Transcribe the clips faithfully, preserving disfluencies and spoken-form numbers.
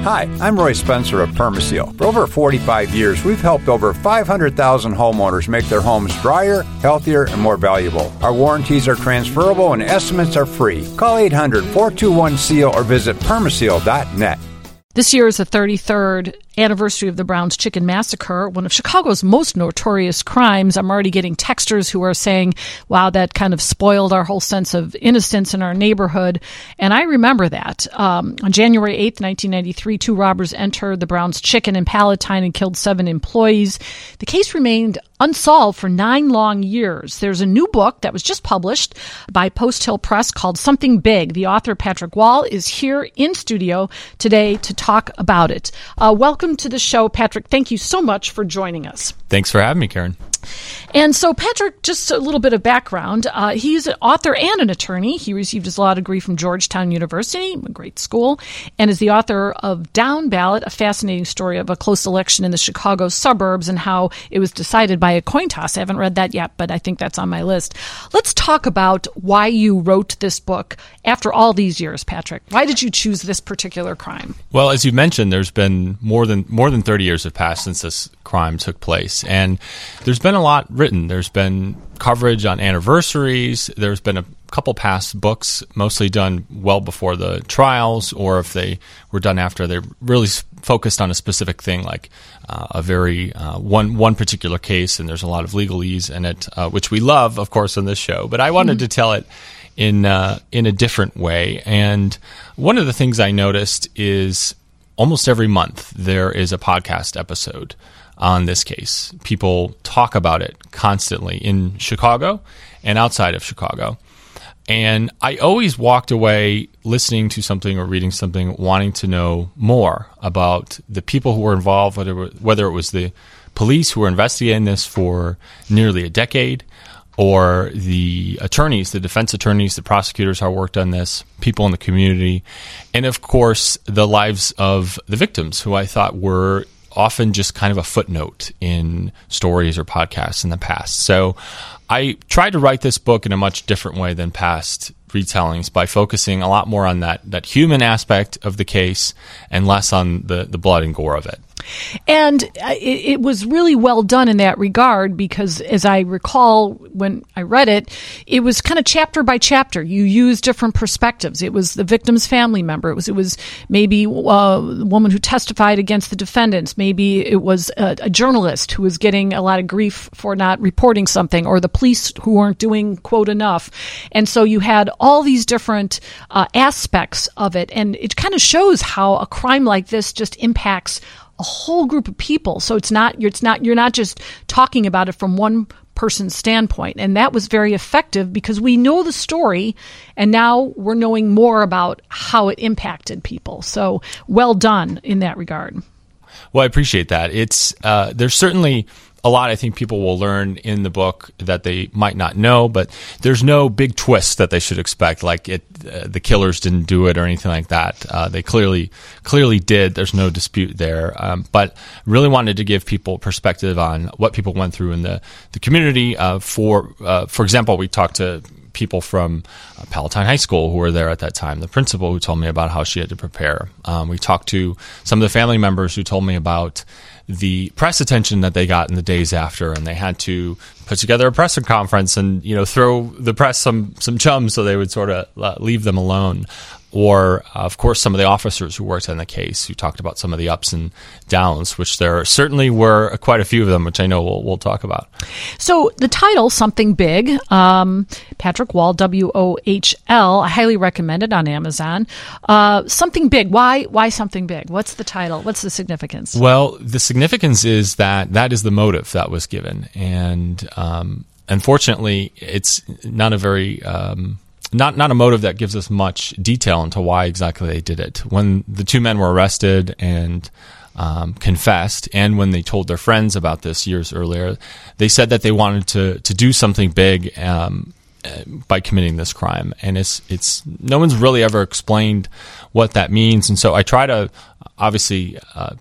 Hi, I'm Roy Spencer of Permaseal. For over forty-five years, we've helped over five hundred thousand homeowners make their homes drier, healthier, and more valuable. Our warranties are transferable and estimates are free. Call eight hundred, four two one, S E A L or visit permaseal dot net. This year is the thirty-third anniversary of the Brown's Chicken Massacre, one of Chicago's most notorious crimes. I'm already getting texters who are saying, wow, that kind of spoiled our whole sense of innocence in our neighborhood. And I remember that. Um, on January eighth, nineteen ninety-three, two robbers entered the Brown's Chicken in Palatine and killed seven employees. The case remained unsolved for nine long years. There's a new book that was just published by Post Hill Press called Something Big. The author, Patrick Wall, is here in studio today to talk about it. Uh, welcome to the show, Patrick. Thank you so much for joining us. Thanks for having me, Karen. And so, Patrick, just a little bit of background. Uh, he's an author and an attorney. He received his law degree from Georgetown University, a great school, and is the author of Down Ballot, a fascinating story of a close election in the Chicago suburbs and how it was decided by a coin toss. I haven't read that yet, but I think that's on my list. Let's talk about why you wrote this book after all these years, Patrick. Why did you choose this particular crime? Well, as you mentioned, there's been more than more than thirty years have passed since this crime took place, and there's been a lot written. There's been coverage on anniversaries. There's been a couple past books, mostly done well before the trials, or if they were done after, they're really focused on a specific thing, like uh, a very uh, one one particular case, and there's a lot of legalese in it, uh, which we love, of course, on this show. But I wanted mm-hmm. to tell it in uh, in a different way. And one of the things I noticed is almost every month there is a podcast episode on this case. People talk about it constantly in Chicago and outside of Chicago. And I always walked away listening to something or reading something, wanting to know more about the people who were involved, whether, whether it was the police who were investigating this for nearly a decade, or the attorneys, the defense attorneys, the prosecutors who worked on this, people in the community, and of course, the lives of the victims, who I thought were often just kind of a footnote in stories or podcasts in the past. So I tried to write this book in a much different way than past retellings by focusing a lot more on that that human aspect of the case and less on the, the blood and gore of it. And it, it was really well done in that regard because, as I recall when I read it, it was kind of chapter by chapter. You used different perspectives. It was the victim's family member. It was it was maybe uh, the woman who testified against the defendants. Maybe it was a, a journalist who was getting a lot of grief for not reporting something, or the police who weren't doing, quote, enough. And so you had all these different uh, aspects of it. And it kind of shows how a crime like this just impacts a whole group of people. So it's not you're it's not you're not just talking about it from one person's standpoint. And that was very effective because we know the story and now we're knowing more about how it impacted people. So well done in that regard. Well, I appreciate that. It's uh, there's certainly a lot I think people will learn in the book that they might not know, but there's no big twist that they should expect, like it, uh, the killers didn't do it or anything like that. Uh, they clearly clearly did. There's no dispute there. Um, but really wanted to give people perspective on what people went through in the, the community. Uh, for uh, for example, we talked to people from uh, Palatine High School who were there at that time, the principal who told me about how she had to prepare. Um, we talked to some of the family members who told me about the press attention that they got in the days after, and they had to put together a press conference and, you know, throw the press some some chums so they would sort of uh, leave them alone. Or, uh, of course, some of the officers who worked on the case who talked about some of the ups and downs, which there certainly were quite a few of them, which I know we'll, we'll talk about. So the title, Something Big, um, Patrick Wall, W O H L, I highly recommend it on Amazon. Uh, Something Big, why why Something Big? What's the title? What's the significance? Well, the significance is that that is the motive that was given. And um, unfortunately, it's not a very... Um, Not not a motive that gives us much detail into why exactly they did it. When the two men were arrested and um, confessed, and when they told their friends about this years earlier, they said that they wanted to to do something big um, by committing this crime. And it's it's no one's really ever explained what that means. And so I try to obviously uh,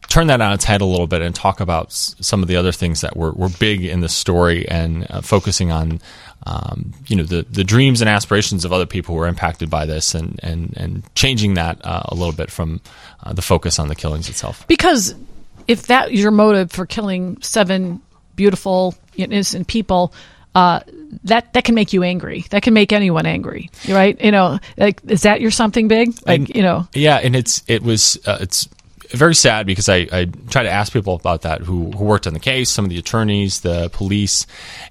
turn that on its head a little bit and talk about s- some of the other things that were, were big in the story, and uh, focusing on um, you know the, the dreams and aspirations of other people who were impacted by this, and and, and changing that uh, a little bit from uh, the focus on the killings itself. Because if that is your motive for killing seven beautiful, innocent people, uh, that that can make you angry. That can make anyone angry, right? You know, like, is that your something big? Like, and, you know, yeah, and it's it was uh, it's. very sad, because I, I try to ask people about that who, who worked on the case, some of the attorneys, the police,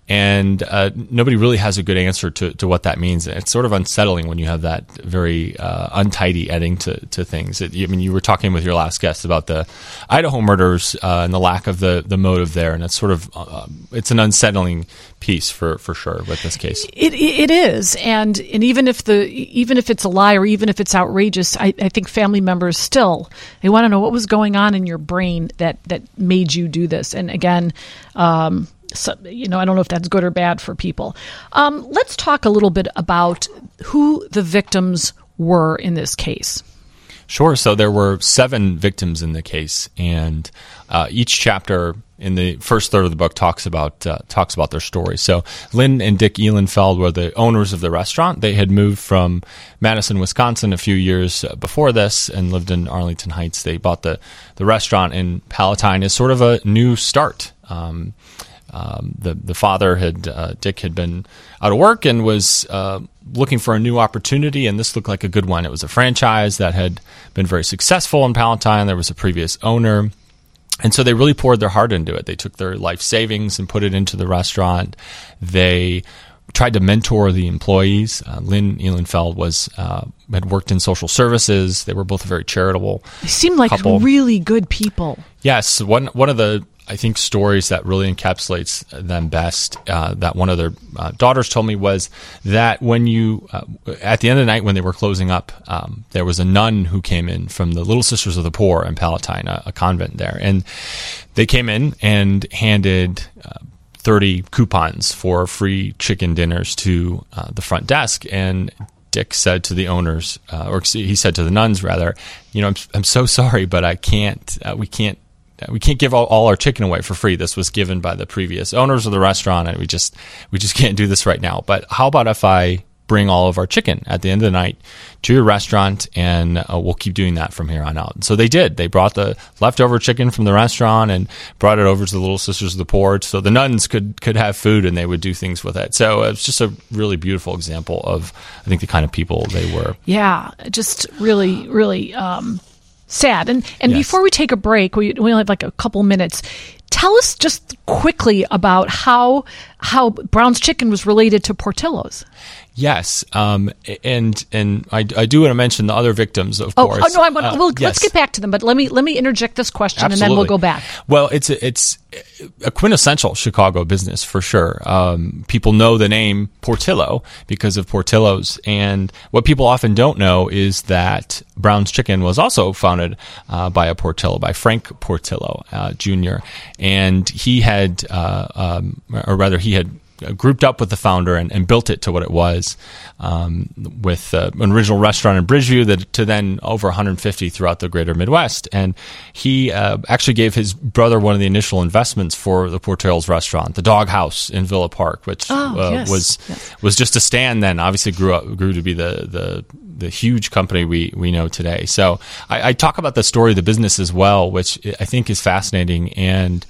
and uh, nobody really has a good answer to, to what that means. It's sort of unsettling when you have that very uh, untidy ending to, to things. It, I mean, you were talking with your last guest about the Idaho murders uh, and the lack of the, the motive there, and it's sort of uh, it's an unsettling piece for, for sure with this case. It it is, and and even if the even if it's a lie, or even if it's outrageous, I, I think family members still, they want to know what was going on in your brain that that made you do this. And again, um, so, you know, I don't know if that's good or bad for people. Um, let's talk a little bit about who the victims were in this case. Sure. So there were seven victims in the case, and uh, each chapter in the first third of the book talks about uh, talks about their story. So Lynn and Dick Ehlenfeld were the owners of the restaurant. They had moved from Madison, Wisconsin, a few years before this, and lived in Arlington Heights. They bought the the restaurant in Palatine as sort of a new start. Um, um, the the father had uh, Dick had been out of work and was uh, looking for a new opportunity, and this looked like a good one. It was a franchise that had been very successful in Palatine. There was a previous owner. And so they really poured their heart into it. They took their life savings and put it into the restaurant. They tried to mentor the employees. Uh, Lynn Ehlenfeld was uh, had worked in social services. They were both very charitable. They seemed like couple. really good people. Yes, one one of the I think stories that really encapsulates them best, uh, that one of their uh, daughters told me, was that when you, uh, at the end of the night when they were closing up, um, there was a nun who came in from the Little Sisters of the Poor in Palatine, a, a convent there. And they came in and handed uh, thirty coupons for free chicken dinners to uh, the front desk. And Dick said to the owners, uh, or he said to the nuns rather, you know, I'm, I'm so sorry, but I can't, uh, we can't, We can't give all, all our chicken away for free. This was given by the previous owners of the restaurant, and we just we just can't do this right now. But how about if I bring all of our chicken at the end of the night to your restaurant, and uh, we'll keep doing that from here on out. And so they did. They brought the leftover chicken from the restaurant and brought it over to the Little Sisters of the Poor, so the nuns could could have food and they would do things with it. So it's just a really beautiful example of, I think, the kind of people they were. Yeah, just really, really um, sad. And and Yes. before we take a break, we we only have like a couple minutes. Tell us just quickly about how how Brown's Chicken was related to Portillo's. Yes, um, and and I, I do want to mention the other victims, of Oh, course. oh no, I want. Uh, well, yes. let's get back to them. But let me let me interject this question, Absolutely. and then we'll go back. Well, it's a, it's a quintessential Chicago business for sure. Um, people know the name Portillo because of Portillo's, and what people often don't know is that Brown's Chicken was also founded uh, by a Portillo, by Frank Portillo uh, Junior, and he had, uh, um, or rather, he had grouped up with the founder and, and built it to what it was, um, with uh, an original restaurant in Bridgeview that to then over one hundred fifty throughout the greater Midwest. And he uh, actually gave his brother one of the initial investments for the Portillo's restaurant, the Dog House in Villa Park, which Oh, uh, yes. was Yes. was just a stand then. Obviously grew up grew to be the the the huge company we, we know today. So I, I talk about the story of the business as well, which I think is fascinating, and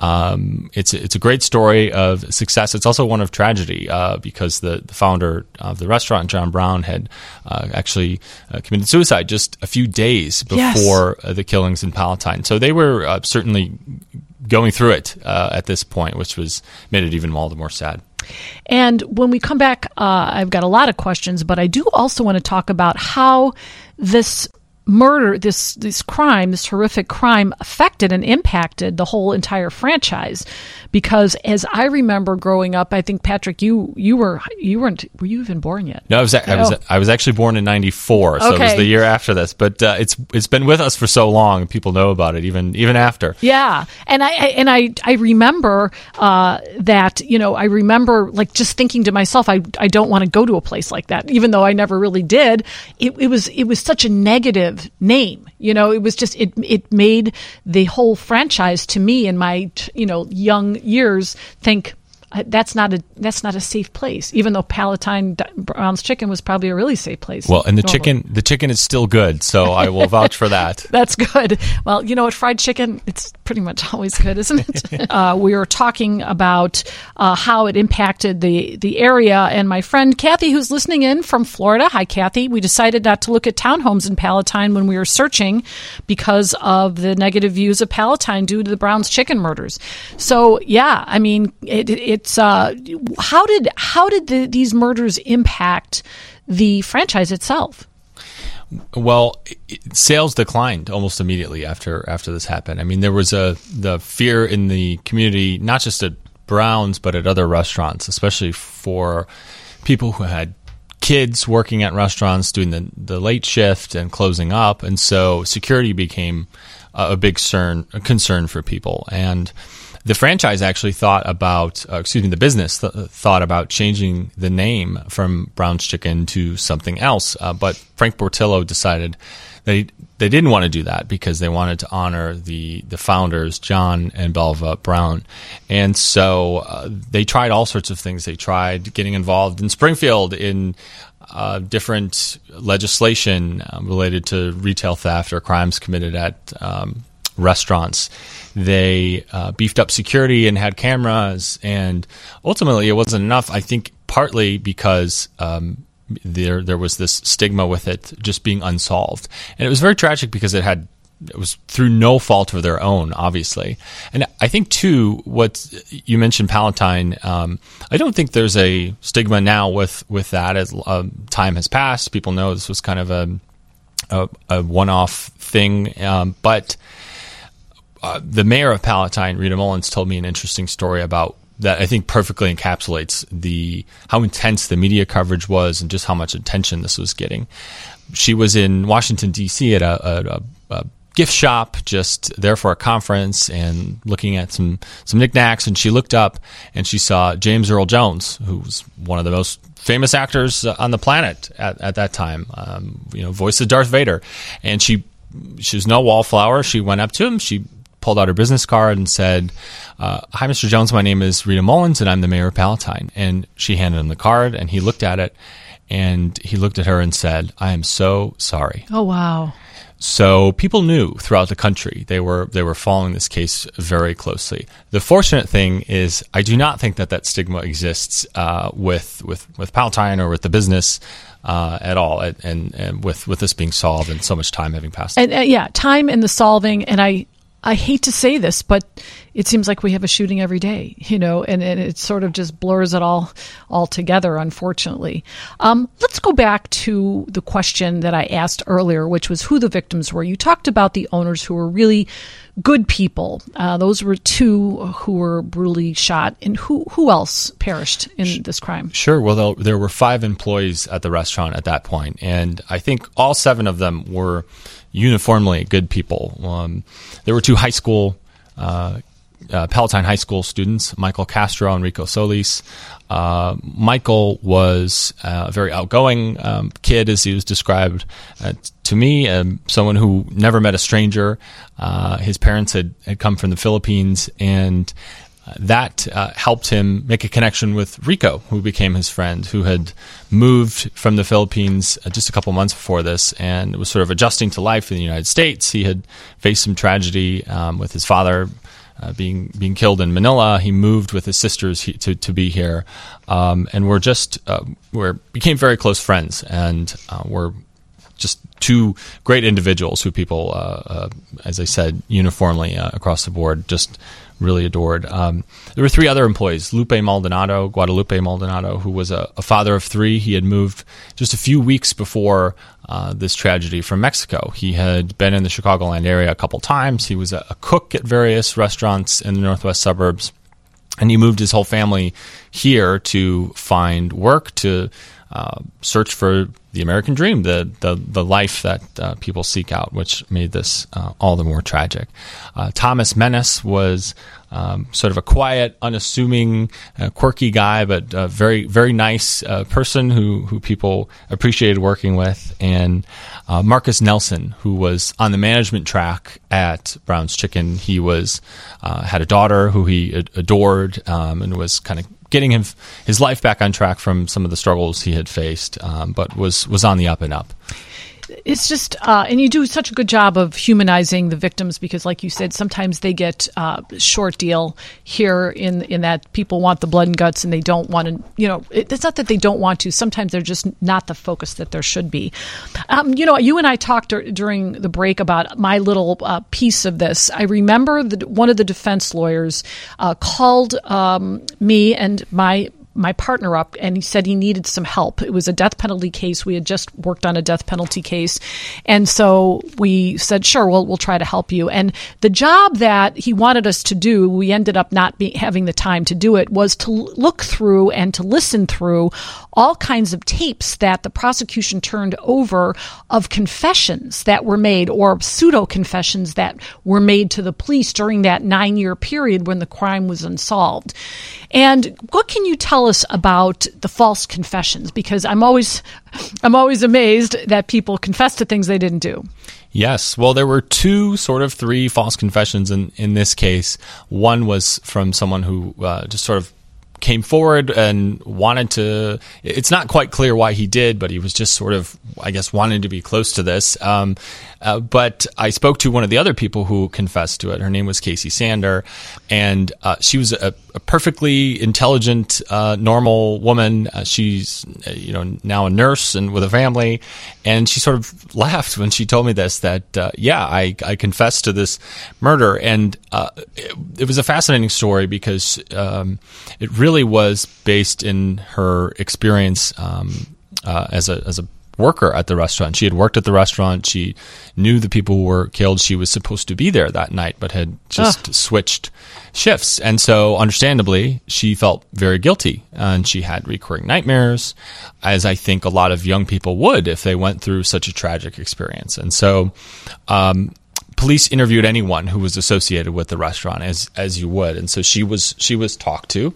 um, it's it's a great story of success. It's also one of tragedy uh, because the, the founder of the restaurant, John Brown, had uh, actually uh, committed suicide just a few days before Yes. uh, the killings in Palatine. So they were uh, certainly going through it uh, at this point, which was made it even all the more sad. And when we come back, uh, I've got a lot of questions, but I do also want to talk about how this murder, this this crime, this horrific crime affected and impacted the whole entire franchise. Because as I remember growing up, I think, Patrick, you you were you weren't were you even born yet? No, I was I was Oh. I was actually born in ninety-four, so it was Okay. the year after this. But uh, it's it's been with us for so long, people know about it even even after. Yeah, and I, I and I I remember uh, that you know I remember like just thinking to myself, I I don't want to go to a place like that, even though I never really did. It, it was it was such a negative negative name. You know, it was just, it it made the whole franchise, to me in my, you know, young years, think, that's not a that's not a safe place, even though Palatine Brown's Chicken was probably a really safe place. Well, and the normally. chicken the chicken is still good, so I will vouch for that. That's good. Well, you know what, fried chicken, it's pretty much always good, isn't it? uh, we were talking about uh, how it impacted the, the area, and my friend Kathy, who's listening in from Florida, hi Kathy, we decided not to look at townhomes in Palatine when we were searching because of the negative views of Palatine due to the Brown's Chicken murders. So, yeah, I mean, it, it It's uh, how did how did the, these murders impact the franchise itself? Well, it, sales declined almost immediately after after this happened. I mean, there was a the fear in the community, not just at Brown's but at other restaurants, especially for people who had kids working at restaurants doing the the late shift and closing up, and so security became a, a big concern a concern for people. And the franchise actually thought about, uh, excuse me, the business th- thought about changing the name from Brown's Chicken to something else. Uh, but Frank Portillo decided that he, they didn't want to do that because they wanted to honor the, the founders, John and Belva Brown. And so uh, they tried all sorts of things. They tried getting involved in Springfield in uh, different legislation uh, related to retail theft or crimes committed at um restaurants. They uh, beefed up security and had cameras, and ultimately it wasn't enough. I think partly because um, there there was this stigma with it just being unsolved, and it was very tragic because it had it was through no fault of their own, obviously. And I think too, what you mentioned, Palatine. Um, I don't think there's a stigma now with with that as uh, time has passed. People know this was kind of a a, a one-off thing, um, but. Uh, the mayor of Palatine, Rita Mullins, told me an interesting story about that I think perfectly encapsulates the how intense the media coverage was and just how much attention this was getting. She was in Washington, D C at a, a, a gift shop, just there for a conference and looking at some, some knickknacks, and she looked up and she saw James Earl Jones, who was one of the most famous actors on the planet at, at that time, um, you know, voice of Darth Vader. And she, she was no wallflower. She went up to him. She pulled out her business card and said, uh, hi, Mister Jones, my name is Rita Mullins, and I'm the mayor of Palatine. And she handed him the card, and he looked at it, and he looked at her and said, I am so sorry. Oh, wow. So people knew throughout the country. They were they were following this case very closely. The fortunate thing is I do not think that that stigma exists uh, with, with, with Palatine or with the business uh, at all, and, and, and with, with this being solved and so much time having passed. And uh, yeah, time and the solving, and I... I hate to say this, but it seems like we have a shooting every day, you know, and, and it sort of just blurs it all all together, unfortunately. Um, let's go back to the question that I asked earlier, which was who the victims were. You talked about the owners who were really good people. Uh, those were two who were brutally shot. And who, who else perished in this crime? Sure. Well, there were five employees at the restaurant at that point, and I think all seven of them were uniformly good people. Um, there were two high school, uh, uh, Palatine High School students, Michael Castro and Rico Solis. Uh, Michael was a very outgoing um, kid, as he was described uh, to me, um, someone who never met a stranger. Uh, his parents had, had come from the Philippines, and that uh, helped him make a connection with Rico, who became his friend, who had moved from the Philippines uh, just a couple months before this and was sort of adjusting to life in the United States. He had faced some tragedy um, with his father uh, being being killed in Manila. He moved with his sisters he, to to be here, um, and we're just uh, we're became very close friends, and uh, we're just two great individuals who people, uh, uh, as I said, uniformly uh, across the board, just really adored. Um, there were three other employees, Lupe Maldonado, Guadalupe Maldonado, who was a, a father of three. He had moved just a few weeks before uh, this tragedy from Mexico. He had been in the Chicagoland area a couple times. He was a, a cook at various restaurants in the northwest suburbs, and he moved his whole family here to find work, to uh, search for the American dream, the the, the life that uh, people seek out, which made this uh, all the more tragic. Uh, Thomas Menace was um, sort of a quiet, unassuming, uh, quirky guy, but a very, very nice uh, person who, who people appreciated working with. And uh, Marcus Nelson, who was on the management track at Brown's Chicken, he was uh, had a daughter who he ad- adored um, and was kind of getting him his life back on track from some of the struggles he had faced, um, but was was on the up and up. It's just, uh, and you do such a good job of humanizing the victims because, like you said, sometimes they get uh, short deal here in in that people want the blood and guts and they don't want to, you know, it, it's not that they don't want to. Sometimes they're just not the focus that there should be. Um, you know, you and I talked dur- during the break about my little uh, piece of this. I remember that one of the defense lawyers uh, called um, me and my my partner up, and he said he needed some help. It was a death penalty case. We had just worked on a death penalty case. And so we said, sure, we'll, we'll try to help you. And the job that he wanted us to do, we ended up not be, having the time to do it, was to look through and to listen through all kinds of tapes that the prosecution turned over of confessions that were made or pseudo-confessions that were made to the police during that nine-year period when the crime was unsolved. And what can you tell us about the false confessions? Because I'm always, I'm always amazed that people confess to things they didn't do. Yes. Well, there were two, sort of three false confessions in, in this case. One was from someone who uh, just sort of came forward and wanted to, it's not quite clear why he did, but he was just sort of, I guess, wanting to be close to this. Um, uh, but I spoke to one of the other people who confessed to it. Her name was Casey Sander, and uh, she was a, a perfectly intelligent, uh, normal woman. Uh, she's, uh, you know, now a nurse and with a family, and she sort of laughed when she told me this, that, uh, yeah, I, I confessed to this murder. And uh, it, it was a fascinating story because um, it really was based in her experience um, uh, as a as a worker at the restaurant. She had worked at the restaurant. She knew the people who were killed. She was supposed to be there that night, but had just Ugh. switched shifts. And so, understandably, she felt very guilty. And she had recurring nightmares, as I think a lot of young people would if they went through such a tragic experience. And so, um, police interviewed anyone who was associated with the restaurant, as as you would, and so she was she was talked to,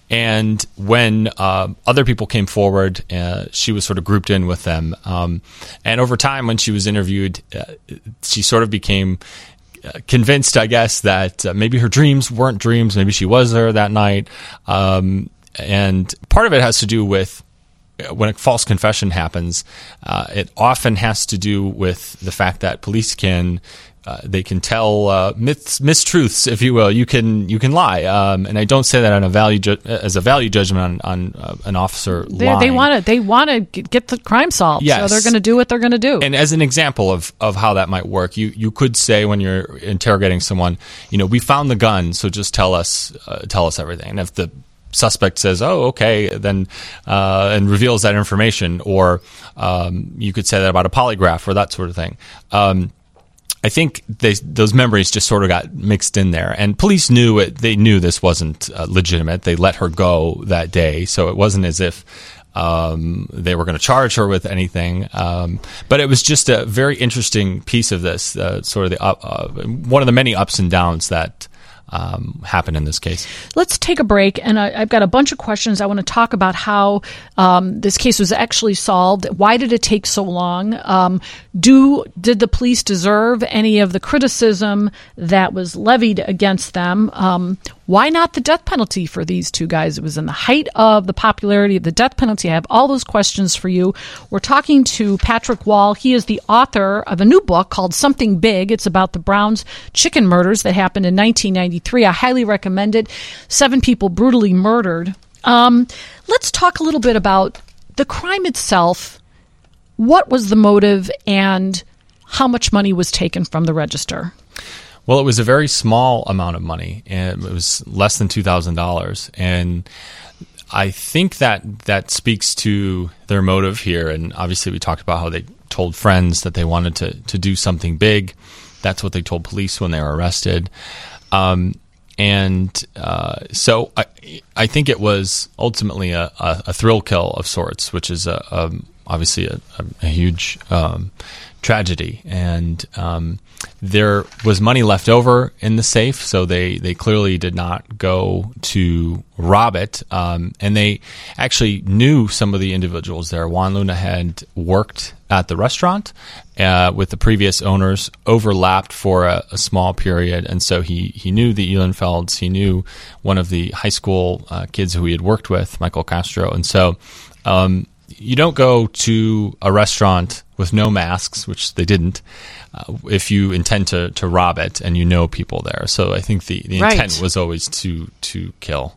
and when uh, other people came forward, uh, she was sort of grouped in with them. Um, and over time, when she was interviewed, uh, she sort of became uh, convinced, I guess, that uh, maybe her dreams weren't dreams. Maybe she was there that night, um, and part of it has to do with, when a false confession happens, uh, it often has to do with the fact that police can uh, they can tell uh, myths, mistruths, if you will. You can you can lie, um, and I don't say that on a value ju- as a value judgment on, on uh, an officer they, lying. They want to they want to get the crime solved, yes. So they're going to do what they're going to do. And as an example of, of how that might work, you you could say when you're interrogating someone, you know, we found the gun, so just tell us uh, tell us everything. And if the suspect says, oh, okay, then uh, and reveals that information, or um, you could say that about a polygraph or that sort of thing. Um, I think they, those memories just sort of got mixed in there, and police knew it. They knew this wasn't uh, legitimate. They let her go that day, so it wasn't as if um, they were going to charge her with anything. Um, but it was just a very interesting piece of this, uh, sort of the uh, uh, one of the many ups and downs that Um, happened in this case. Let's take a break, and I, I've got a bunch of questions. I want to talk about how um, this case was actually solved. Why did it take so long? Um, do did the police deserve any of the criticism that was levied against them? Um, why not the death penalty for these two guys? It was in the height of the popularity of the death penalty. I have all those questions for you. We're talking to Patrick Wall. He is the author of a new book called Something Big. It's about the Brown's Chicken murders that happened in nineteen ninety-three. I highly recommend it. Seven people brutally murdered. Um, let's talk a little bit about the crime itself. What was the motive, and how much money was taken from the register? Well, it was a very small amount of money, and it was less than two thousand dollars. And I think that that speaks to their motive here. And obviously, we talked about how they told friends that they wanted to, to do something big. That's what they told police when they were arrested. Um, and uh, so I, I think it was ultimately a, a, a thrill kill of sorts, which is a, a, obviously a, a, a huge um, tragedy. And um, there was money left over in the safe, so they, they clearly did not go to rob it. Um, and they actually knew some of the individuals there. Juan Luna had worked at the restaurant uh, with the previous owners, overlapped for a, a small period, and so he, he knew the Uhlenfelds. He knew one of the high school uh, kids who he had worked with, Michael Castro. And so um, you don't go to a restaurant with no masks, which they didn't, uh, if you intend to, to rob it and you know people there. So I think the, the intent Right. was always to to kill.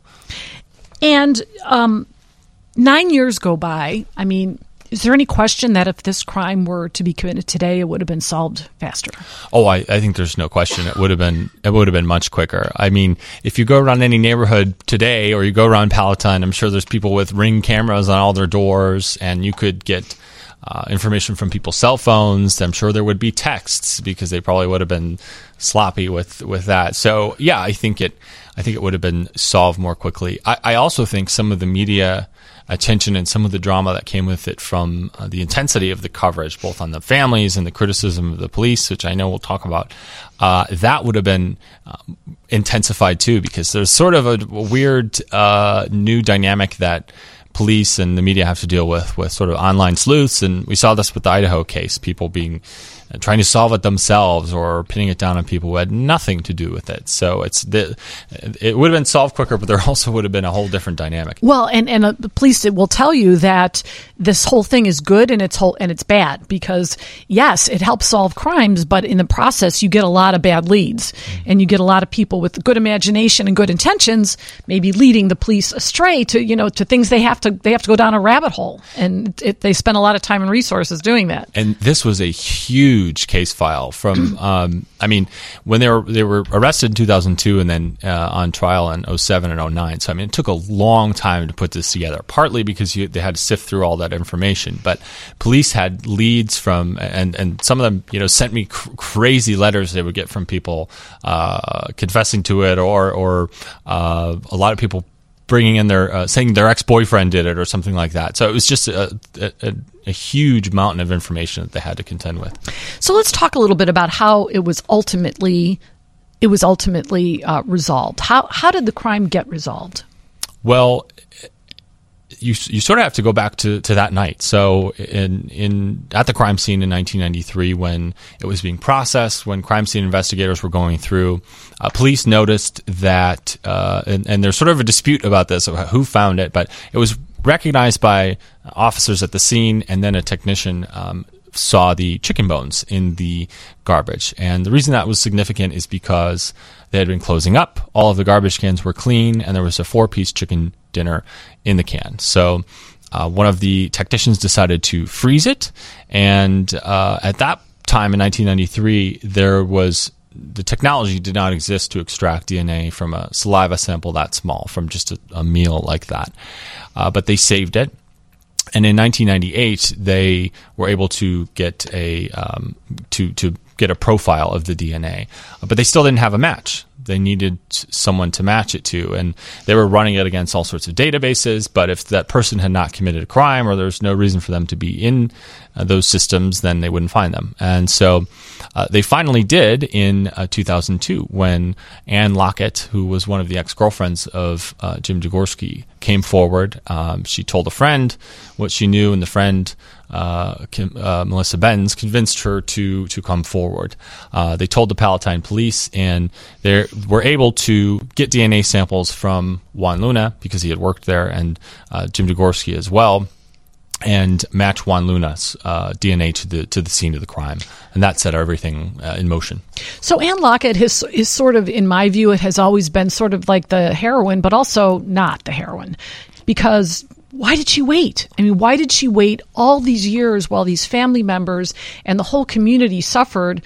And um, nine years go by. I mean, is there any question that if this crime were to be committed today, it would have been solved faster? Oh, I, I think there's no question. It would have been it would have been much quicker. I mean, if you go around any neighborhood today, or you go around Palatine, I'm sure there's people with Ring cameras on all their doors, and you could get uh, information from people's cell phones. I'm sure there would be texts, because they probably would have been sloppy with, with that. So yeah, I think it I think it would have been solved more quickly. I, I also think some of the media attention and some of the drama that came with it from uh, the intensity of the coverage, both on the families and the criticism of the police, which I know we'll talk about, uh, that would have been uh, intensified too, because there's sort of a, a weird uh, new dynamic that police and the media have to deal with, with sort of online sleuths. And we saw this with the Idaho case, people being uh, trying to solve it themselves or pinning it down on people who had nothing to do with it. So it's the, it would have been solved quicker, but there also would have been a whole different dynamic. Well, and and uh, the police will tell you that this whole thing is good and it's whole and it's bad, because yes, it helps solve crimes, but in the process you get a lot of bad leads, mm-hmm. and you get a lot of people with good imagination and good intentions, maybe leading the police astray to you know to things they have to they have to go down a rabbit hole, and it, they spend a lot of time and resources doing that. And this was a huge case file from. um, I mean, when they were they were arrested in two thousand two and then uh, on trial in oh seven and oh nine. So I mean, it took a long time to put this together. Partly because you, they had to sift through all that information, but police had leads from, and and some of them, you know, sent me cr- crazy letters they would get from people uh, confessing to it, or or uh, a lot of people bringing in their uh, saying their ex-boyfriend did it or something like that. So it was just a, a, a huge mountain of information that they had to contend with. So let's talk a little bit about how it was ultimately it was ultimately uh, resolved. How how did the crime get resolved? Well, you you sort of have to go back to, to that night. So in in at the crime scene in nineteen ninety-three, when it was being processed, when crime scene investigators were going through, uh, police noticed that, uh, and, and there's sort of a dispute about this, about who found it, but it was recognized by officers at the scene, and then a technician um, saw the chicken bones in the garbage. And the reason that was significant is because they had been closing up. All of the garbage cans were clean, and there was a four-piece chicken dinner in the can. So uh, one of the technicians decided to freeze it, and uh, at that time in nineteen ninety-three, there was the technology did not exist to extract D N A from a saliva sample that small, from just a, a meal like that. Uh, but they saved it. And in nineteen ninety-eight, they were able to get a um, to to get a profile of the D N A, but they still didn't have a match. They needed someone to match it to, and they were running it against all sorts of databases. But if that person had not committed a crime, or there's no reason for them to be in uh, those systems, then they wouldn't find them. And so uh, they finally did in uh, two thousand two, when Ann Lockett, who was one of the ex-girlfriends of uh, Jim Degorski, came forward. Um, she told a friend what she knew, and the friend, uh, Kim, uh, Melissa Benz, convinced her to to come forward. Uh, they told the Palatine police, and they were able to get D N A samples from Juan Luna, because he had worked there, and uh, Jim Degorski as well, and match Juan Luna's uh, D N A to the to the scene of the crime, and that set everything uh, in motion. So Ann Lockett is, is sort of, in my view, it has always been sort of like the heroine, but also not the heroine, because why did she wait? I mean, why did she wait all these years while these family members and the whole community suffered?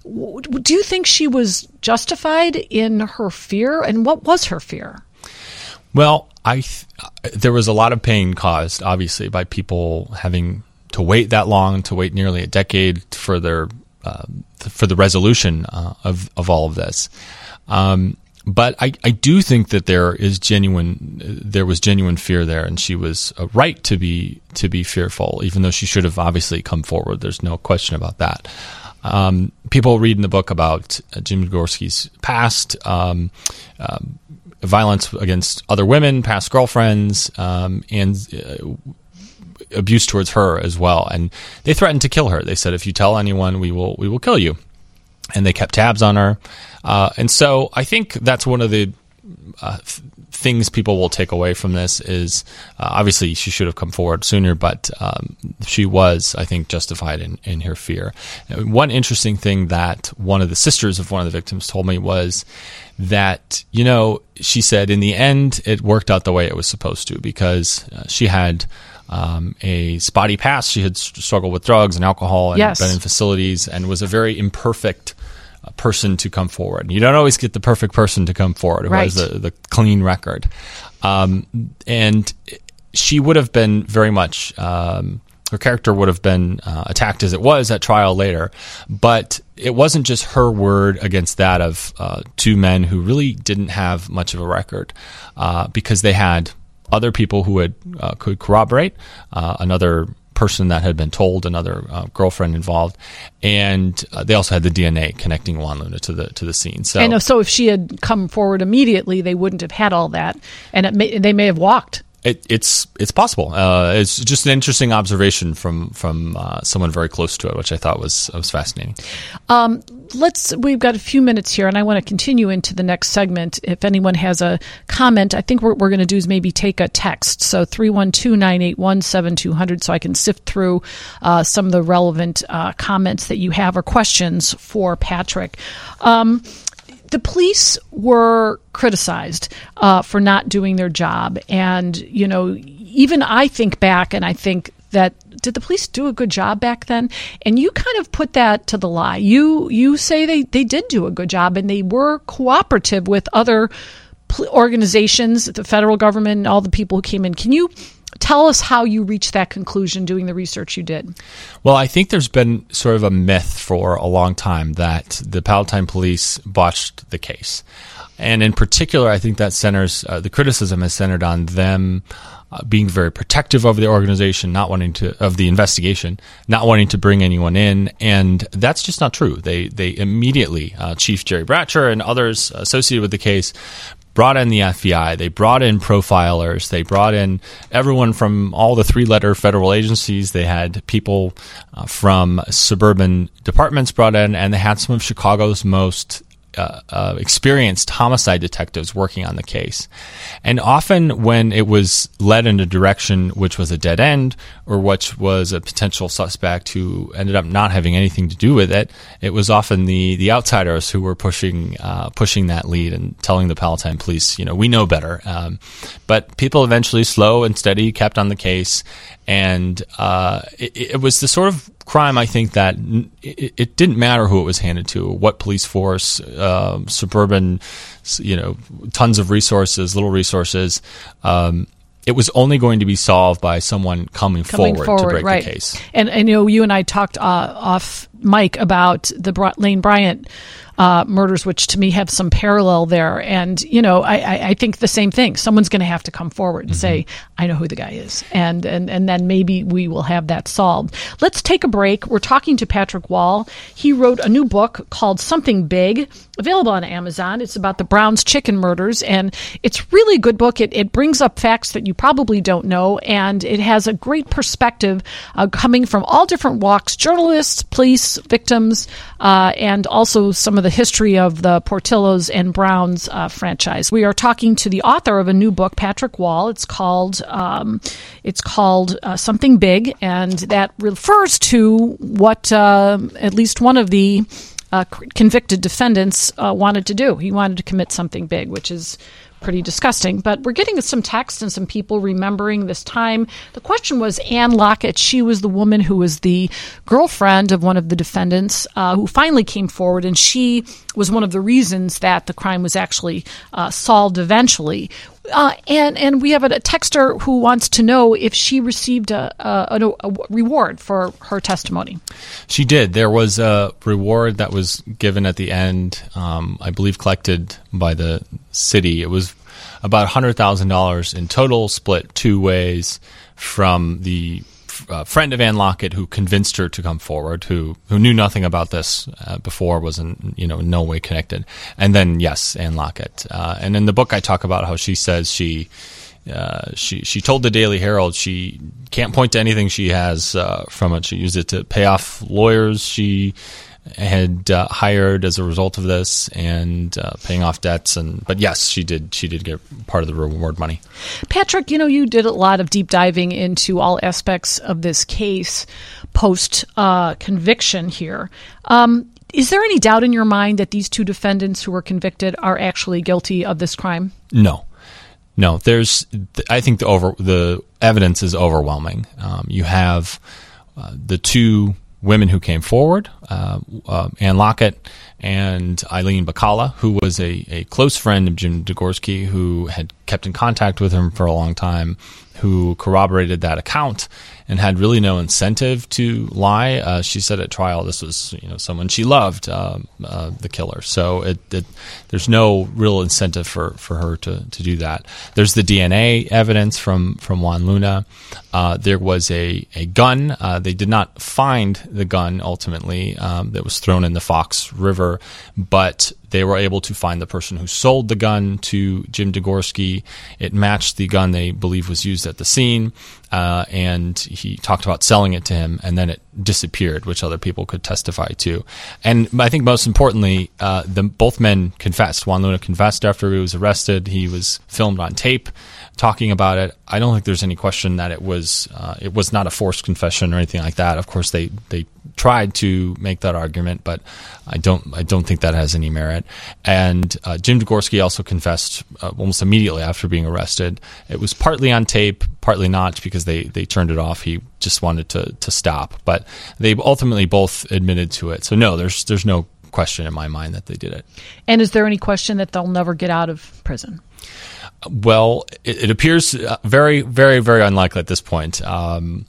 Do you think she was justified in her fear, and what was her fear? Well, I th- there was a lot of pain caused, obviously, by people having to wait that long, to wait nearly a decade for their uh, for the resolution uh, of of all of this. Um, but I, I do think that there is genuine, there was genuine fear there, and she was uh, right to be to be fearful, even though she should have obviously come forward. There's no question about that. Um, people read in the book about uh, Jim Gorski's past, um, um, violence against other women, past girlfriends, um, and uh, abuse towards her as well. And they threatened to kill her. They said, if you tell anyone, we will we will kill you. And they kept tabs on her. Uh, and so I think that's one of the uh, th- things people will take away from this is uh, obviously she should have come forward sooner, but um, she was, I think, justified in, in her fear. And one interesting thing that one of the sisters of one of the victims told me was that, you know, she said in the end it worked out the way it was supposed to, because uh, she had um, a spotty past. She had struggled with drugs and alcohol and yes. been in facilities and was a very imperfect a person to come forward. You don't always get the perfect person to come forward who right. has the, the clean record. Um, and she would have been very much, um, her character would have been uh, attacked as it was at trial later. But it wasn't just her word against that of uh, two men who really didn't have much of a record uh, because they had other people who had, uh, could corroborate, uh, another person that had been told, another uh, girlfriend involved, and uh, they also had the D N A connecting Juan Luna to the to the scene. So, and so if she had come forward immediately, they wouldn't have had all that, and it may, they may have walked. It, it's it's possible. Uh, it's just an interesting observation from from uh, someone very close to it, which I thought was was fascinating. Um, let's. We've got a few minutes here, and I want to continue into the next segment. If anyone has a comment, I think what we're going to do is maybe take a text. So three one two, nine eight one, seven two zero zero, so I can sift through uh, some of the relevant uh, comments that you have or questions for Patrick. Um, The police were criticized uh, for not doing their job. And, you know, even I think back and I think that, did the police do a good job back then? And you kind of put that to the lie. You you say they, they did do a good job and they were cooperative with other pl- organizations, the federal government, and all the people who came in. Can you tell us how you reached that conclusion doing the research you did? Well, I think there's been sort of a myth for a long time that the Palatine police botched the case. And in particular, I think that centers, uh, the criticism has centered on them uh, being very protective of the organization, not wanting to, of the investigation, not wanting to bring anyone in. And that's just not true. They, they immediately, uh, Chief Jerry Bratcher and others associated with the case, brought in the F B I, they brought in profilers, they brought in everyone from all the three-letter federal agencies. They had people uh, from suburban departments brought in, and they had some of Chicago's most uh, uh, experienced homicide detectives working on the case. And often when it was led in a direction which was a dead end or which was a potential suspect who ended up not having anything to do with it, it was often the, the outsiders who were pushing uh, pushing that lead and telling the Palatine police, you know, we know better. Um, but people eventually, slow and steady, kept on the case. And uh, it, it was the sort of crime, I think, that it, it didn't matter who it was handed to, what police force, uh, suburban, you know, tons of resources, little resources. Um, it was only going to be solved by someone coming, coming forward, forward to break right. the case. And, and you know, you and I talked uh, off mic about the Bra- Lane Bryant uh, murders, which to me have some parallel there. And, you know, I, I, I think the same thing. Someone's going to have to come forward and mm-hmm. say, I know who the guy is. And, and, and then maybe we will have that solved. Let's take a break. We're talking to Patrick Wall. He wrote a new book called Something Big, available on Amazon. It's about the Brown's chicken murders. And it's really a good book. It, it brings up facts that you probably don't know. And it has a great perspective uh, coming from all different walks, journalists, police, victims, uh, and also some of the history of the Portillo's and Brown's uh, franchise. We are talking to the author of a new book, Patrick Wall. It's called um, it's called uh, Something Big, and that refers to what uh, at least one of the uh, convicted defendants uh, wanted to do. He wanted to commit something big, which is pretty disgusting. But we're getting some text and some people remembering this time. The question was Ann Lockett. She was the woman who was the girlfriend of one of the defendants uh, who finally came forward, and she was one of the reasons that the crime was actually uh, solved eventually. Uh, and and we have a, a texter who wants to know if she received a, a, a, a reward for her testimony. She did. There was a reward that was given at the end, um, I believe collected by the city. It was about one hundred thousand dollars in total, split two ways from the uh, friend of Ann Lockett who convinced her to come forward, who who knew nothing about this uh, before, was in, you know, in no way connected. And then, yes, Ann Lockett. Uh, and in the book I talk about how she says she uh, she she told the Daily Herald she can't point to anything she has uh, from it. She used it to pay off lawyers she had uh, hired as a result of this, and uh, paying off debts. And but yes, she did. She did get part of the reward money. Patrick, you know, you did a lot of deep diving into all aspects of this case post uh, conviction here. Um, is there any doubt in your mind that these two defendants who were convicted are actually guilty of this crime? No, no. There's. I think the over the evidence is overwhelming. Um, you have uh, the two women who came forward, uh, uh, Ann Lockett and Eileen Bacala, who was a, a close friend of Jim Degorski, who had kept in contact with him for a long time, who corroborated that account and had really no incentive to lie. Uh, she said at trial this was, you know, someone she loved, uh, uh, the killer. So it, it, there's no real incentive for, for her to, to do that. There's the D N A evidence from, from Juan Luna. Uh, there was a, a gun. Uh, they did not find the gun ultimately um, that was thrown in the Fox River, but they were able to find the person who sold the gun to Jim Degorski. It matched the gun they believe was used at the scene, uh, and he talked about selling it to him, and then it disappeared, which other people could testify to. And I think most importantly, uh, the, both men confessed. Juan Luna confessed after he was arrested. He was filmed on tape talking about it. I don't think there's any question that it was uh, it was not a forced confession or anything like that. Of course, they they tried to make that argument, but I don't I don't think that has any merit. And uh, Jim Degorski also confessed uh, almost immediately after being arrested. It was partly on tape, partly not, because they, they turned it off. He just wanted to to stop, but they ultimately both admitted to it. So no, there's there's no question in my mind that they did it. And is there any question that they'll never get out of prison? Well, it, it appears very, very, very unlikely at this point. Um,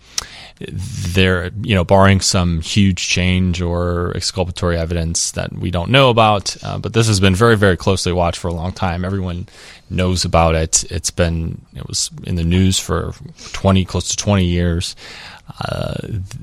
they're, you know, barring some huge change or exculpatory evidence that we don't know about. Uh, but this has been very, very closely watched for a long time. Everyone knows about it. It's been, it was in the news for twenty, close to twenty years. Uh,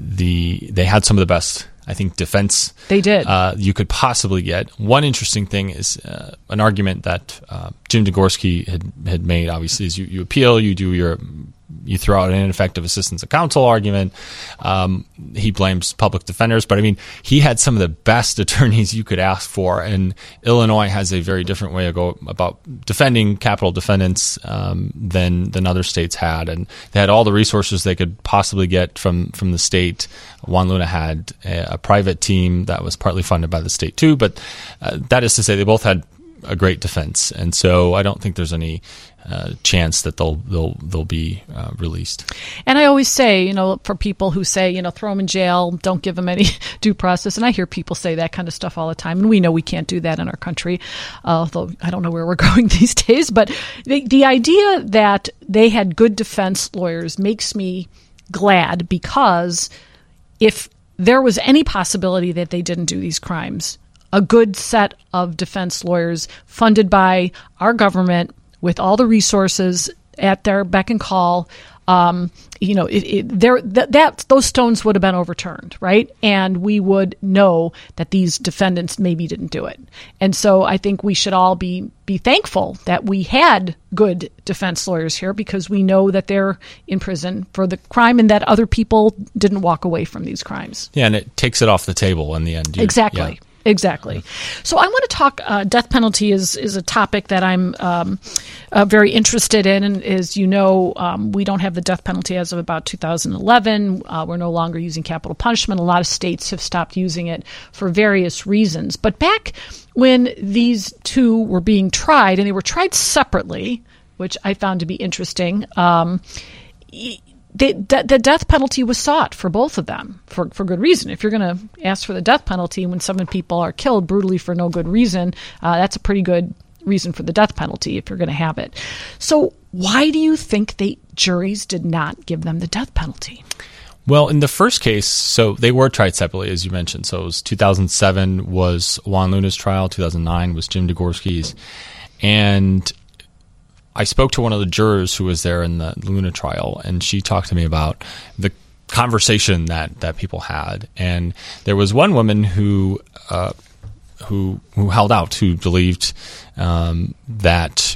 the they had some of the best, I think, defense they did uh, you could possibly get. One interesting thing is uh, an argument that uh, Jim Degorski had had made. Obviously, is you, you appeal, you do your you throw out an ineffective assistance of counsel argument. Um, he blames public defenders, but I mean, he had some of the best attorneys you could ask for, and Illinois has a very different way to go about defending capital defendants um, than than other states had, and they had all the resources they could possibly get from from the state. Juan Luna had a, a private team that was partly funded by the state too, but uh, that is to say, they both had a great defense, and so I don't think there's any uh, chance that they'll they'll they'll be uh, released. And I always say, you know, for people who say, you know, throw them in jail, don't give them any due process, and I hear people say that kind of stuff all the time, and we know we can't do that in our country, uh, although I don't know where we're going these days. But the, the idea that they had good defense lawyers makes me glad, because if there was any possibility that they didn't do these crimes, a good set of defense lawyers funded by our government with all the resources at their beck and call, um, you know, it, it, there that, that those stones would have been overturned, right? And we would know that these defendants maybe didn't do it. And so I think we should all be be thankful that we had good defense lawyers here, because we know that they're in prison for the crime and that other people didn't walk away from these crimes. Yeah, and it takes it off the table in the end. You, exactly. Yeah. Exactly. So I want to talk, uh, death penalty is, is a topic that I'm um, uh, very interested in. And as you know, um, we don't have the death penalty as of about two thousand eleven. Uh, we're no longer using capital punishment. A lot of states have stopped using it for various reasons. But back when these two were being tried, and they were tried separately, which I found to be interesting, um, The, the, the death penalty was sought for both of them for, for good reason. If you're going to ask for the death penalty when seven people are killed brutally for no good reason, uh, that's a pretty good reason for the death penalty if you're going to have it. So why do you think they juries did not give them the death penalty? Well, in the first case, so they were tried separately, as you mentioned. So it was two thousand seven was Juan Luna's trial, two thousand nine was Jim Degorski's. And I spoke to one of the jurors who was there in the Luna trial, and she talked to me about the conversation that, that people had. And there was one woman who uh, who who held out, who believed um, that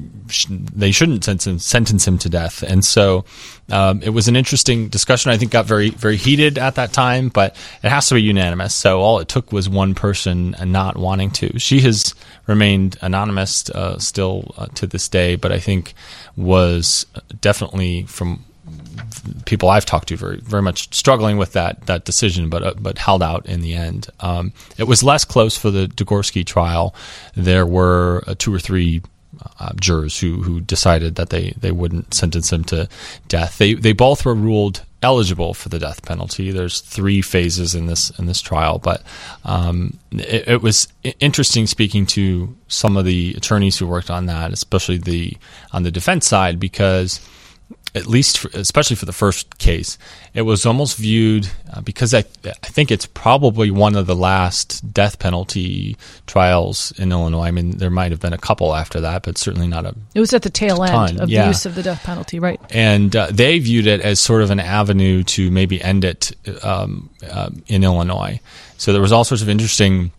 they shouldn't sentence, sentence him to death. And so um, it was an interesting discussion. I think got very, very heated at that time, but it has to be unanimous. So all it took was one person not wanting to. She has remained anonymous uh, still uh, to this day, but I think was definitely, from people I've talked to, very, very much struggling with that that decision, but uh, but held out in the end. Um, it was less close for the Degorski trial. There were uh, two or three Uh, jurors who who decided that they, they wouldn't sentence him to death. They they both were ruled eligible for the death penalty. There's three phases in this in this trial, but um, it, it was interesting speaking to some of the attorneys who worked on that, especially the on the defense side, because at least, for, especially for the first case, it was almost viewed uh, because I, I think it's probably one of the last death penalty trials in Illinois. I mean, there might have been a couple after that, but certainly not a It was at the tail end ton. of yeah. the use of the death penalty, right? And uh, they viewed it as sort of an avenue to maybe end it um, uh, in Illinois. So there was all sorts of interesting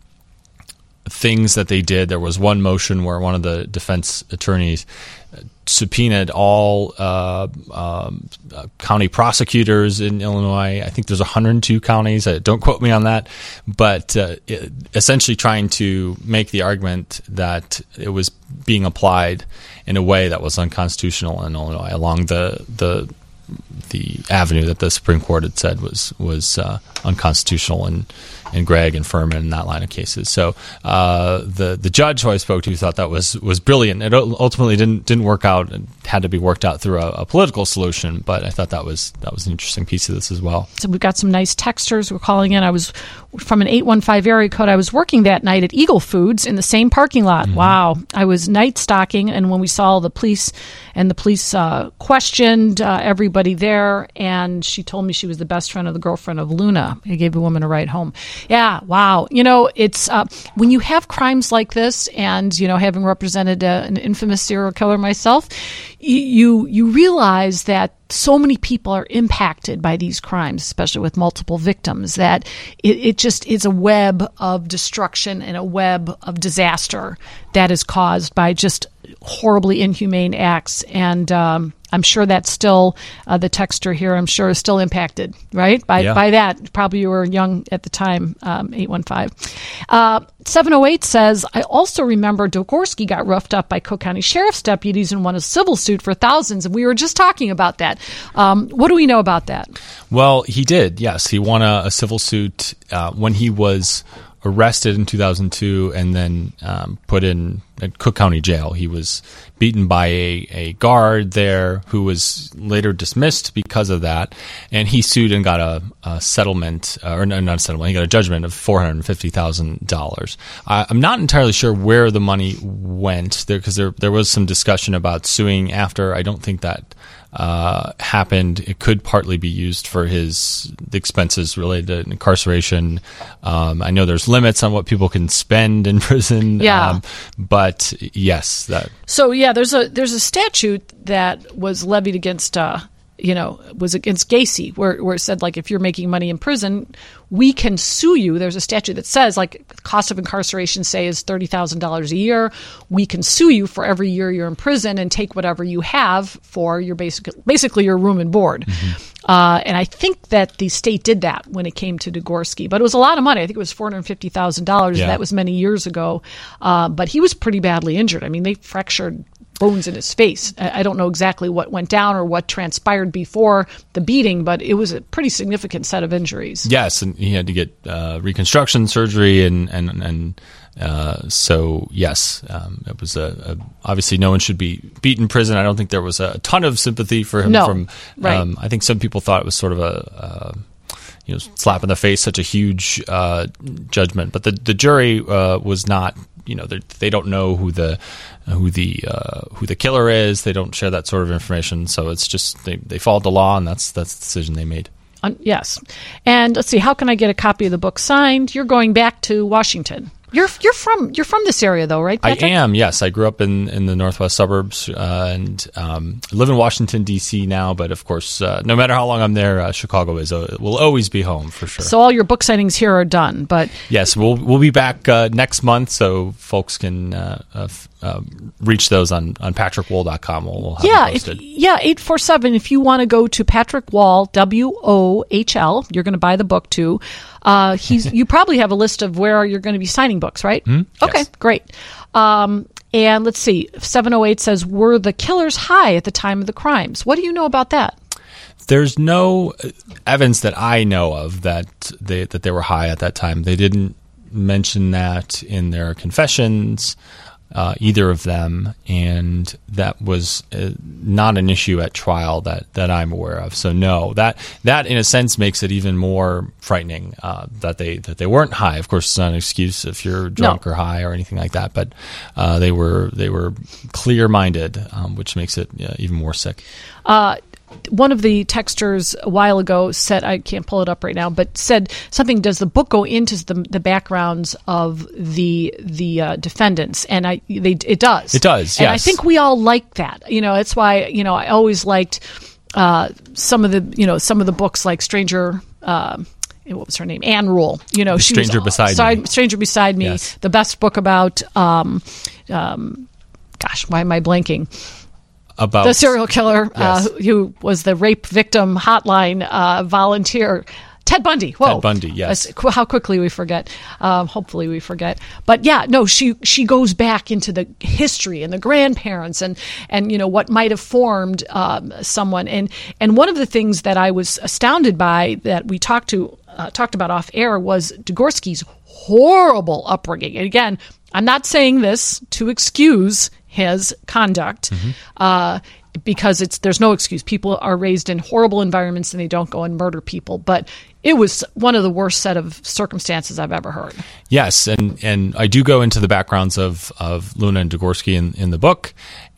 things that they did. There was one motion where one of the defense attorneys subpoenaed all uh, um, uh, county prosecutors in Illinois. I think there's one hundred two counties. Uh, don't quote me on that. But uh, it, essentially trying to make the argument that it was being applied in a way that was unconstitutional in Illinois along the the the avenue that the Supreme Court had said was was uh, unconstitutional in, in Gregg and Furman and that line of cases. So uh, the the judge who I spoke to thought that was was brilliant. It ultimately didn't didn't work out and had to be worked out through a, a political solution. But I thought that was that was an interesting piece of this as well. So we've got some nice texters who are calling in. I was from an eight one five area code. I was working that night at Eagle Foods in the same parking lot. Mm-hmm. Wow. I was night stalking, and when we saw the police and the police uh, questioned uh, everybody there, and she told me she was the best friend of the girlfriend of Luna. I gave the woman a ride home. Yeah, wow. You know, it's uh, when you have crimes like this, and, you know, having represented a, an infamous serial killer myself, you you realize that so many people are impacted by these crimes, especially with multiple victims, that it, it just is a web of destruction and a web of disaster that is caused by just horribly inhumane acts. And um, I'm sure that's still, uh, the texter here, I'm sure, is still impacted, right? By yeah. by that. Probably you were young at the time, um, eight one five. Uh, seven oh eight says, I also remember Degorski got roughed up by Cook County Sheriff's deputies and won a civil suit for thousands. And we were just talking about that. Um, what do we know about that? Well, he did, yes. He won a, a civil suit uh, when he was arrested in two thousand two and then um, put in at Cook County Jail. He was beaten by a, a guard there who was later dismissed because of that, and he sued and got a, a settlement, uh, or no, not a settlement, he got a judgment of four hundred fifty thousand dollars. Uh, I'm not entirely sure where the money went, there because there, there was some discussion about suing after. I don't think that Uh, happened. It could partly be used for his the expenses related to incarceration. Um, I know there's limits on what people can spend in prison. Yeah. Um, but yes, that. So yeah, there's a there's a statute that was levied against uh, you know, was against Gacy, where where it said, like, if you're making money in prison, we can sue you. There's a statute that says, like, the cost of incarceration, say, is thirty thousand dollars a year. We can sue you for every year you're in prison and take whatever you have for your basic, basically your room and board. Mm-hmm. Uh, and I think that the state did that when it came to Degorski. But it was a lot of money. I think it was four hundred fifty thousand dollars. Yeah. That was many years ago. Uh, but he was pretty badly injured. I mean, they fractured bones in his face. I don't know exactly what went down or what transpired before the beating, but it was a pretty significant set of injuries. Yes, and he had to get uh, reconstruction surgery, and and and uh, so yes, um, it was a, a obviously no one should be beaten in prison. I don't think there was a ton of sympathy for him. No, from right. um, I think some people thought it was sort of a. Uh, you know, slap in the face such a huge uh, judgment. But the the jury uh, was not, you know, they don't know who the who the uh, who the killer is. They don't share that sort of information. So it's just they, they followed the law, and that's that's the decision they made. Um, yes. And let's see, how can I get a copy of the book signed? You're going back to Washington. You're you're from you're from this area though, right, Patrick? I am, yes. I grew up in, in the northwest suburbs uh, and um, live in Washington, D C now. But of course, uh, no matter how long I'm there, uh, Chicago is uh, will always be home for sure. So all your book signings here are done. But yes, we'll we'll be back uh, next month, so folks can uh, uh, uh, reach those on, on patrick wohl dot com. We'll, we'll have yeah, them posted. if, yeah, eight four seven. If you want to go to Patrick Wohl, W O H L, you're going to buy the book too. Uh, he's. You probably have a list of where you're going to be signing books, right? Mm-hmm. Okay, yes. Great. Um, and let's see. seven oh eight says, were the killers high at the time of the crimes? What do you know about that? There's no evidence that I know of that they that they were high at that time. They didn't mention that in their confessions, uh, either of them, and that was uh, not an issue at trial that, that I'm aware of. So no, that that in a sense makes it even more frightening uh, that they that they weren't high. Of course, it's not an excuse if you're drunk no. or high or anything like that, but uh, they were they were clear-minded, um, which makes it uh, even more sick. Uh, One of the texters a while ago said, I can't pull it up right now, but said something, does the book go into the the backgrounds of the the uh, defendants? And I they it does. It does, yes. And I think we all like that. You know, that's why, you know, I always liked uh, some of the, you know, some of the books like Stranger, uh, what was her name? Anne Rule. You know, the she Stranger was, Beside side, Me. Stranger Beside Me, yes. The best book about, um, um, gosh, why am I blanking? About the serial killer yes. uh, who was the rape victim hotline uh, volunteer, Ted Bundy. Whoa. Ted Bundy, yes. That's, how quickly we forget. Um, hopefully we forget. But yeah, no, she she goes back into the history and the grandparents and, and you know, what might have formed um, someone. And, and one of the things that I was astounded by that we talked to uh, talked about off air was Degorski's horrible upbringing. And again, I'm not saying this to excuse his conduct, mm-hmm. uh, because it's there's no excuse. People are raised in horrible environments and they don't go and murder people. But it was one of the worst set of circumstances I've ever heard. Yes, and, and I do go into the backgrounds of, of Luna and Degorski in, in the book,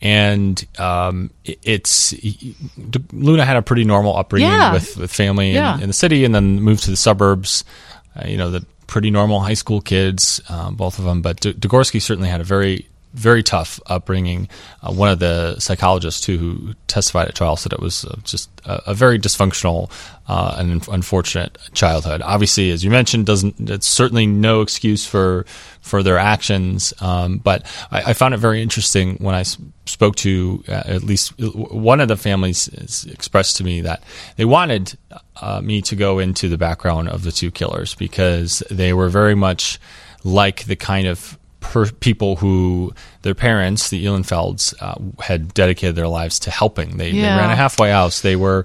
and um, it's Luna had a pretty normal upbringing yeah. with, with family yeah. in, in the city, and then moved to the suburbs. Uh, you know, the pretty normal high school kids, um, both of them. But D- Degorski certainly had a very very tough upbringing. Uh, one of the psychologists too, who testified at trial, said it was uh, just a, a very dysfunctional uh, and un- unfortunate childhood. Obviously, as you mentioned, doesn't it's certainly no excuse for for their actions. Um, but I, I found it very interesting when I s- spoke to uh, at least one of the families expressed to me that they wanted uh, me to go into the background of the two killers because they were very much like the kind of Per people who their parents, the Ehlenfelds, uh, had dedicated their lives to helping. They, yeah. they ran a halfway house. They were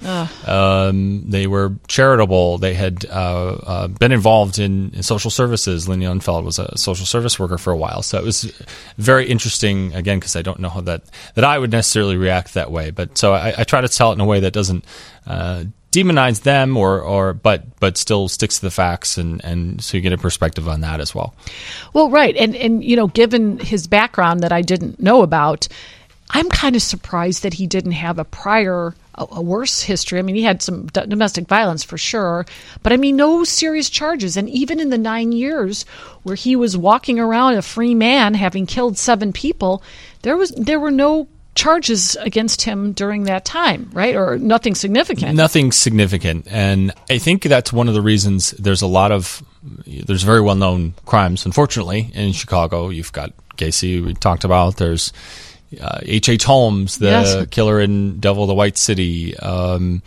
um, they were charitable. They had uh, uh, been involved in, in social services. Lynn Ehlenfeld was a social service worker for a while, so it was very interesting. Again, because I don't know how that that I would necessarily react that way, but so I, I try to tell it in a way that doesn't Uh, demonize them or, or but but still sticks to the facts, and, and so you get a perspective on that as well. Well, right. And, and, you know, given his background that I didn't know about, I'm kind of surprised that he didn't have a prior, a, a worse history. I mean, he had some d- domestic violence for sure, but I mean, no serious charges. And even in the nine years where he was walking around a free man, having killed seven people, there was there were no charges against him during that time, right? Or nothing significant. Nothing significant. And I think that's one of the reasons there's a lot of, there's very well-known crimes, unfortunately, in Chicago. You've got Gacy, we talked about. There's uh, H H. Holmes, the yes. killer in Devil of the White City, um,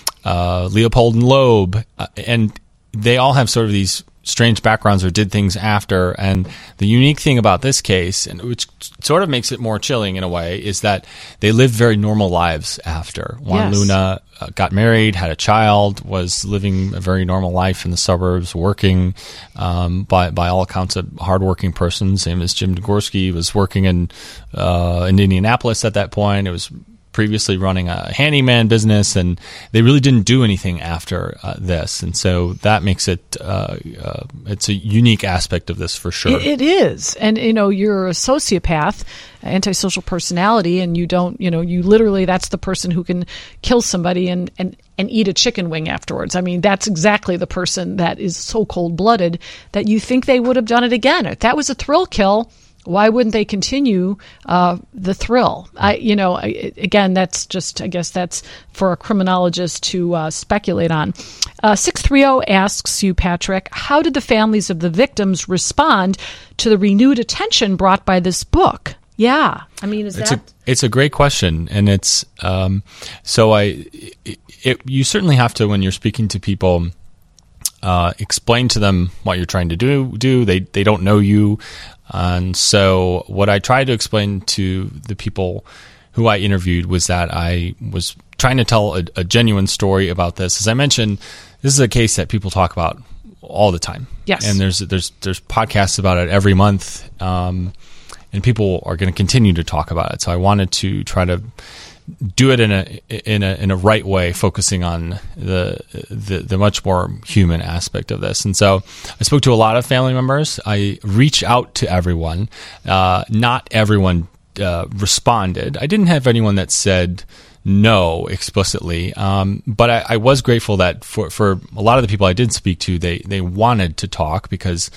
uh, Leopold and Loeb. Uh, and they all have sort of these strange backgrounds or did things after. And the unique thing about this case, and which sort of makes it more chilling in a way, is that they lived very normal lives after. Juan yes. Luna uh, got married, had a child, was living a very normal life in the suburbs, working, um, by by all accounts, a hardworking person. Same as Jim Degorski, was working in uh, in Indianapolis at that point. It was previously running a handyman business, and they really didn't do anything after uh, this. And so that makes it uh, uh, it's a unique aspect of this for sure. It, it is, and you know, you're a sociopath, antisocial personality, and you don't, you know, you literally that's the person who can kill somebody and and. and eat a chicken wing afterwards. I mean, that's exactly the person that is so cold-blooded that you think they would have done it again. If that was a thrill kill, why wouldn't they continue uh, the thrill? I, you know, I, again, that's just, I guess that's for a criminologist to uh, speculate on. Uh, six three zero asks you, Patrick, how did the families of the victims respond to the renewed attention brought by this book? Yeah. I mean, is it's that... A, it's a great question. And it's, um, so I, it, it, you certainly have to, when you're speaking to people, uh, explain to them what you're trying to do, do. They, they don't know you. And so what I tried to explain to the people who I interviewed was that I was trying to tell a, a genuine story about this. As I mentioned, this is a case that people talk about all the time. Yes. And there's, there's, there's podcasts about it every month. Um, And people are going to continue to talk about it. So I wanted to try to do it in a in a in a right way, focusing on the the, the much more human aspect of this. And so I spoke to a lot of family members. I reached out to everyone. Uh, not everyone uh, responded. I didn't have anyone that said no explicitly, um, but I, I was grateful that for for a lot of the people I did speak to, they they wanted to talk because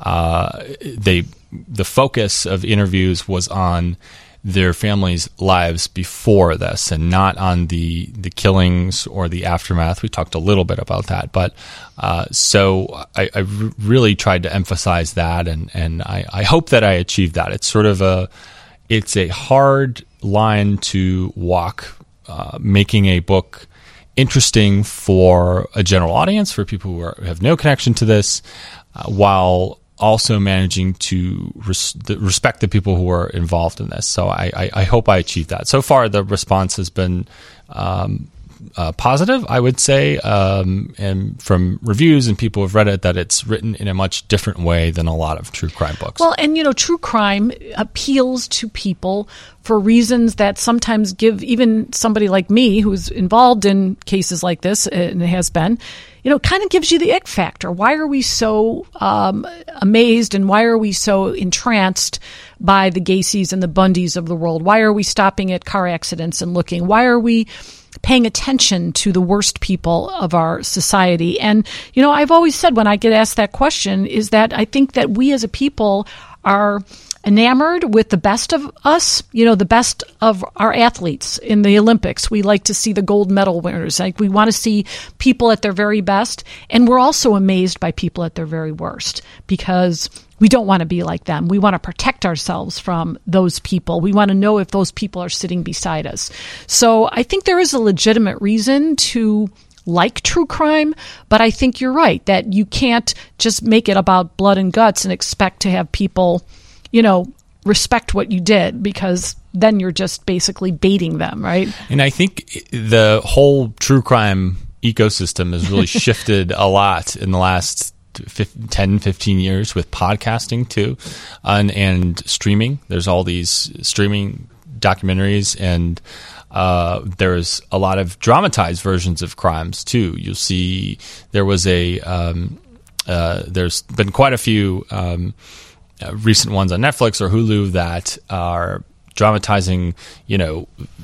uh, they. The focus of interviews was on their families' lives before this and not on the, the killings or the aftermath. We talked a little bit about that. But uh, so I, I really tried to emphasize that, and, and I, I hope that I achieved that. It's sort of a, it's a hard line to walk, uh, making a book interesting for a general audience, for people who, are, who have no connection to this, uh, while also managing to res- the, respect the people who are involved in this. So I, I, I hope I achieved that. So far, the response has been um, uh, positive, I would say, um, and from reviews and people who have read it, that it's written in a much different way than a lot of true crime books. Well, and, you know, true crime appeals to people for reasons that sometimes give even somebody like me who's involved in cases like this, and it has been, you know, kind of gives you the ick factor. Why are we so um, amazed, and why are we so entranced by the Gacy's and the Bundys of the world? Why are we stopping at car accidents and looking? Why are we paying attention to the worst people of our society? And, you know, I've always said when I get asked that question is that I think that we as a people are enamored with the best of us, you know, the best of our athletes in the Olympics. We like to see the gold medal winners. Like, we want to see people at their very best. And we're also amazed by people at their very worst because we don't want to be like them. We want to protect ourselves from those people. We want to know if those people are sitting beside us. So I think there is a legitimate reason to like true crime, but I think you're right that you can't just make it about blood and guts and expect to have people, you know, respect what you did, because then you're just basically baiting them, right? And I think the whole true crime ecosystem has really shifted a lot in the last ten, fifteen years with podcasting too, and, and streaming. There's all these streaming documentaries, and uh, there's a lot of dramatized versions of crimes too. You'll see there was a, um, uh, there's been quite a few um, uh, recent ones on Netflix or Hulu that are dramatizing, you know,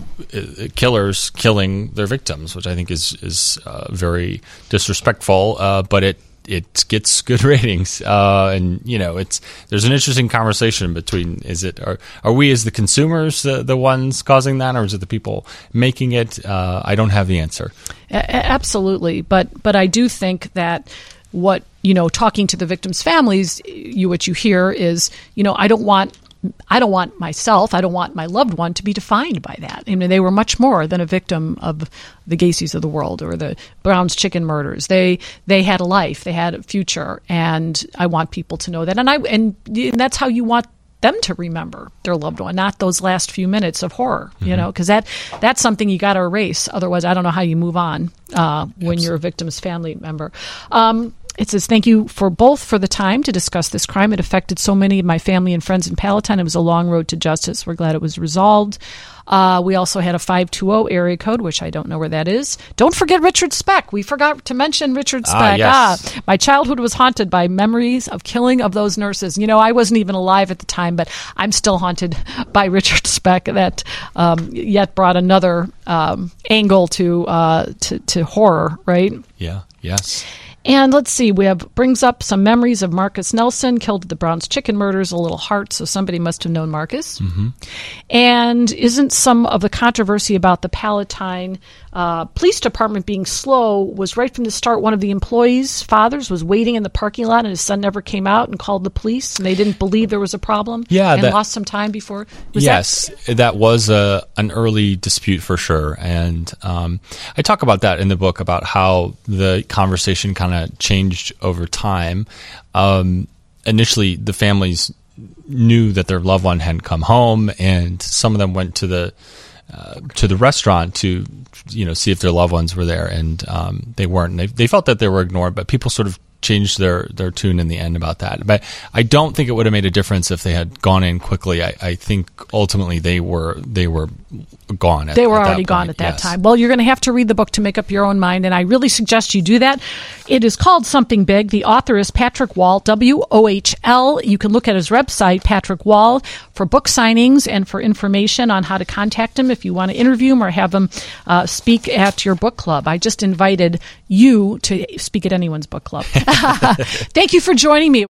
killers killing their victims, which I think is is uh, very disrespectful. Uh, but it it gets good ratings, uh, and you know, it's there's an interesting conversation between is it are are we as the consumers the, the ones causing that, or is it the people making it? Uh, I don't have the answer. A- absolutely, but but I do think that what you know, talking to the victims' families, you what you hear is, you know, I don't want. I don't want myself, I don't want my loved one to be defined by that. I mean, they were much more than a victim of the Gacy's of the world or the Brown's chicken murders. They they had a life, they had a future, and I want people to know that. And I and, and that's how you want them to remember their loved one, not those last few minutes of horror, you mm-hmm. know, because that that's something you got to erase. Otherwise, I don't know how you move on uh, when Absolutely. You're a victim's family member. Um, It says, thank you for both for the time to discuss this crime. It affected so many of my family and friends in Palatine. It was a long road to justice. We're glad it was resolved. Uh, we also had a five two zero area code, which I don't know where that is. Don't forget Richard Speck. We forgot to mention Richard Speck. Ah, yes. ah, my childhood was haunted by memories of killing of those nurses. You know, I wasn't even alive at the time, but I'm still haunted by Richard Speck. That um, yet brought another um, angle to, uh, to to horror, right? Yeah. Yes. And let's see, we have brings up some memories of Marcus Nelson, killed at the Brown's Chicken murders, a little heart, so somebody must have known Marcus. Mm-hmm. And isn't some of the controversy about the Palatine uh, Police Department being slow was right from the start. One of the employees' fathers was waiting in the parking lot, and his son never came out and called the police, and they didn't believe there was a problem. Yeah, and that, lost some time before. Was yes, that, that was a an early dispute for sure, and um, I talk about that in the book about how the conversation kind of changed over time. Um, initially, the families knew that their loved one hadn't come home, and some of them went to the uh, to the restaurant to you know see if their loved ones were there, and um, they weren't. And they they felt that they were ignored, but people sort of changed their, their tune in the end about that. But I don't think it would have made a difference if they had gone in quickly. I, I think ultimately they were they were gone. At, they were at already that gone point. at that Yes. time. Well, you're going to have to read the book to make up your own mind, and I really suggest you do that. It is called Something Big. The author is Patrick Wall, W O H L. You can look at his website, Patrick Wall, for book signings and for information on how to contact him if you want to interview him or have him uh, speak at your book club. I just invited you to speak at anyone's book club. Thank you for joining me.